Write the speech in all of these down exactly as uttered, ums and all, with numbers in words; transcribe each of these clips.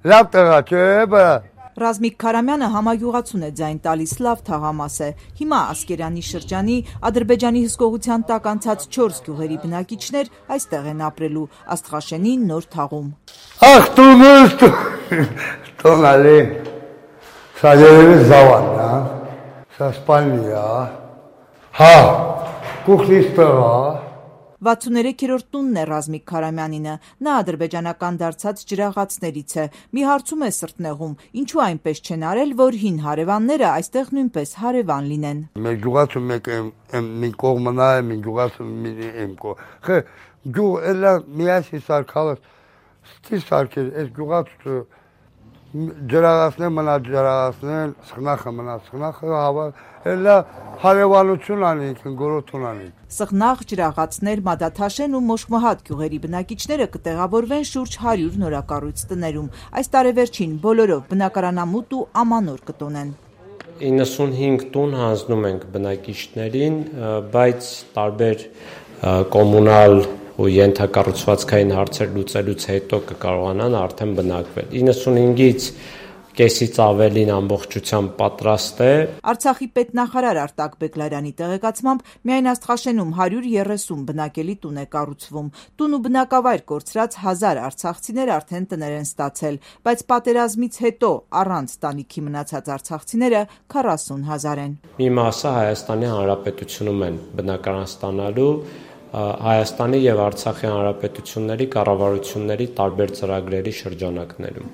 Լավ տղա չէ, բա։ Ռազմիկ Քարամյանը համագյուղացուն է ձայն տալիս, լավ թաղամաս է։ Հիմա Ասկերանի շրջանի Ադրբեջանի հսկողության տակ անցած չորս գյուղերի բնակիչներ այստեղ են ապրելու, Աստղաշենի նոր թաղում։ Ախ տունս տոնալի, սա երևի զավանն է, սա սպալնի է, հա, կուխլիս տղա։ վաթսուններեքերորդ տունն է Ռազմիկ Քարամյանինը, նա ադրբեջանական դարձած ջրաղացներից է, մի հարցում է սրտնեղում, ինչու այնպես չեն արել, որ հին հարևանները այստեղ նույնպես հարևան լինեն։ Մեր գյուղացու մեկ մի կողմնա է, մի գյուղացու իմ կողմ, խե գյուղ էլա միասի սարկալս, ստի սարկեր, այս գյուղացու ջրաղացներ մնա ջրաղացներ, սխնախը մնա սխնախը, հավա, էլա հարևանություն անենք, գորոթուն անենք։ Սխնաղ, ջրաղացներ, Մադաթաշեն ու Մոշմոհադ գյուղերի բնակիչները կտեղավորվեն շուրջ հարյուր նորակառույց տներում։ Այս տարեվերջին բոլորով բնակարանամուտ ու ամանոր կտոնեն։ իննսունհինգ տուն հանձնում ենք բնակիչներին, բայց տարբեր կոմունալ ու ենթակառուցվածքային հարցեր լուծելուց հետո կկարողանան արդեն բնակվել։ իննսունհինգից կեսից ավելին ամբողջությամբ պատրաստ է։ Արցախի պետնախարար Արտակ Բեգլարյանի տեղեկացմամբ միայն Աստղաշենում հարյուր երեսուն բնակելի տուն է կառուցվում։ Տուն ու բնակավայր կորցրած հազար արցախցիներ արդեն տներ են ստացել, բայց պատերազմից հետո առանց տանիքի մնացած արցախցիները քառասուն հազար են։ Մի մասը Հայաստանի Հանրապետությունում են բնակարան ստանալու, Հայաստանի եւ Արցախի հանրապետությունների կառավարությունների տարբեր ծրագրերի շրջանակներում։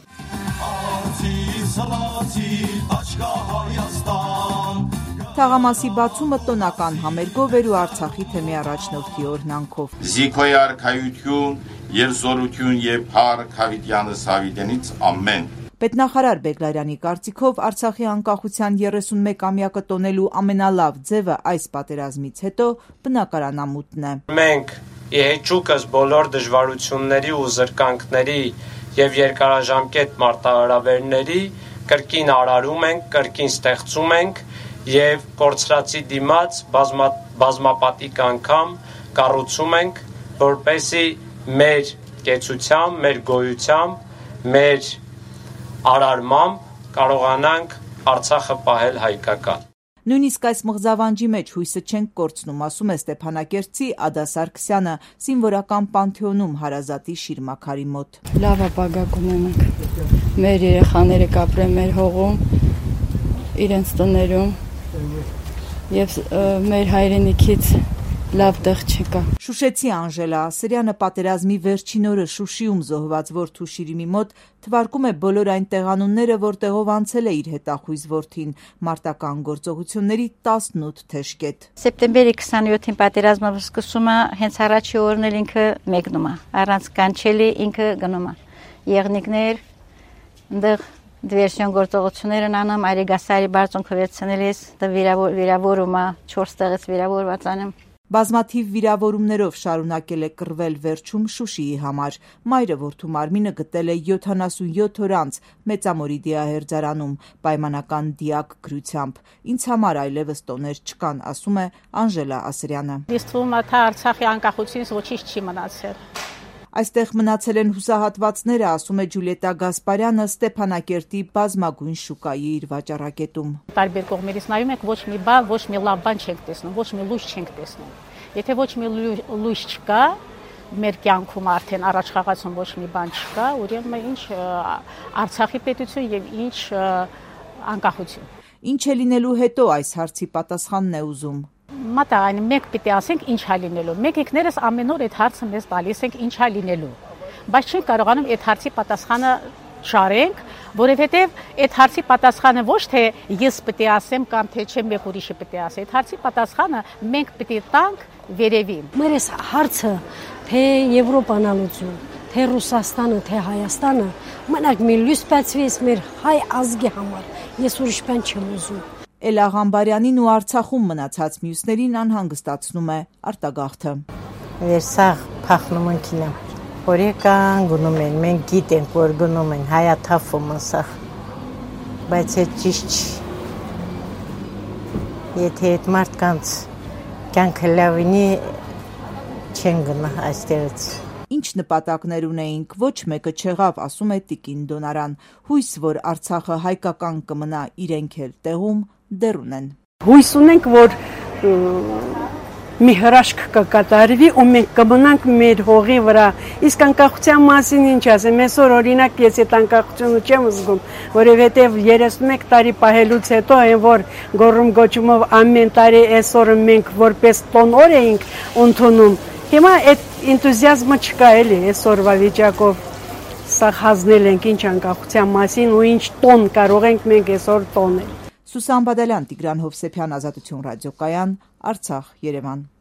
Թաղամասի բացումը տոնական համերգով էր ու Արցախի թեմի առաջնորդի օրհնանքով։ Զիքոյ արքայություն եւ զորություն եւ փառք Հավիտյանս Հավիտենից ամեն։ Պետնախարար Բեգլարյանի կարծիքով Արցախի անկախության երեսունմեկամյակը տոնելու ամենալավ ձևը այս պատերազմից հետո բնակարանամուտն է։ Մենք իհեճուկս բոլոր դժվարությունների ու զրկանքների եւ երկարաժամկետ մարտահրավերների կրկին արարում ենք, կրկին ստեղծում ենք եւ կորցրածի դիմաց բազմա, բազմապատիկ անգամ կառուցում ենք, որպեսզի մեր կեցությամբ, մեր գոյությամբ, մեր արարմամբ կարողանանք Արցախը պահել հայկական։ Նույնիսկ այս մղձավանջի մեջ հույսը չենք կորցնում, ասում է Ստեփանակերտցի Ադա Սարգսյանը, սիմվոլական Պանթեոնում հարազատի Շիրմաքարի մոտ։ Լավ ապագա կունենանք։ Մեր երեխաները կապրեն մեր հողում, իրենց տներում եւ մեր հայրենիքից լավ տեղ չկա։ Շուշեցի Անժելա Ասրյանը պատերազմի վերջին օրը Շուշիում զոհված որդու Շիրիմի մոտ թվարկում է բոլոր այն տեղանունները, որտեղով անցել է իր հետախույզ որդին, մարտական գործողությունների տասնութ թեժկետ։ Սեպտեմբերի քսաներորդին պատերազմը սկսումը հենց առաջի օրն էլ ինքը մեկնում է, առանց կանչելի ինքը գնում է։ Եղնիկներ, այնտեղ դիվերսիոն գործողություններ են անում, Արեգասարի բարձունքը վերցնելիս, դա վիրավորում է, չորս տեղից վիրավորված անում։ Բազմաթիվ վիրավորումներով շարունակել է կռվել վերջում Շուշիի համար։ Մայրը որդու մարմինը գտել է յոթանասունյոթ օր անց Մեծամորի դիահերձարանում պայմանական դիակ գրությամբ։ Ինձ համար այլևս տոներ չկան, ասում է Անժելա Ասրյանը։ Ինձ թվում է, թե Արցախի անկախությունից ոչինչ չի մնացել։ Այստեղ մնացել են հուսահատվածները, ասում է Ջուլիետա Գասպարյանը Ստեփանակերտի բազմագույն շուկայի իր վաճառակետում։ Տարբեր կողմերից նայում եք, ոչ մի բան, ոչ մի լավ բան չենք տեսնում, ոչ մի լույս չենք տեսնում։ Եթե ոչ մի լույս չկա, մեր կյանքում արդեն առաջ խաղացում ոչ մի բան չկա, ուրեմն ինչ Արցախի պետություն եւ ինչ անկախություն։ Ինչ է լինելու հետո այս հարցի պատասխանն է ուզում։ Մատա այն մեկ պիտի ասենք ինչ է լինելու։ Մեկ եկներս ամեն օր այդ հարցը մեզ տալիս ենք ինչ է լինելու։ Բայց չենք կարողանում այդ հարցի պատասխանը շարենք, որովհետև այդ հարցի պատասխանը ոչ թե ես պիտի ասեմ կամ թե չէ մեկ ուրիշը պիտի ասի։ Այդ հարցի պատասխանը մենք պիտի տանք վերևին։ Մեր այս հարցը թե Եվրոպան ալուծում, թե Ռուսաստանը, թե Հայաստանը մենակ մի լույս բացվի մեր հայ ազգի համար։ Ես ուրիշ բան չեմ ուզում։ Էլա Ղամբարյանին ու Արցախում մնացած մյուսներին անհանգստացնում է արտագաղթը։ Սաղ փախնումանքին է, որեկան գնում են, մենք գիտենք, որ գնում են, հայաթափում են սաղ, բայց այդ ճիշտ չի, եթե այդ մարդկանց կյանքը լավինի չեն գնա այստեղից։ Ինչ նպատակներ ունեինք, ոչ մեկը չեղավ, ասում է Տիկին Դոնարան։ Հույս, որ Արցախը հայկական կմնա իրենք էլ տեղում, դեռ ունեն։ Հույս ունենք, որ մի հրաշք կկատարվի ու մենք կմնանք մեր հողի վրա։ Իսկ անկախության մասին ինչ ասեմ, այսօր օրինակ ես այդ անկախությունը չեմ զգում, որովհետև երեսունմեկ տարի պահելուց հետո այն որ գոռում գոչումով ամեն տարի այսօրը մենք որպես տոն օր էինք ընդունում, հիմա այդ էնտուզիազմը չկա էլի այսօրվա վիճակով։ Սա հազնել ենք ինչ անկախության մասին ու ինչ տոն կարող ենք մենք այսօր տոնել։ Սուսան Բադալյան, Տիգրան Հովսեփյան, Ազատություն ռադիոկայան, Արցախ, Երևան։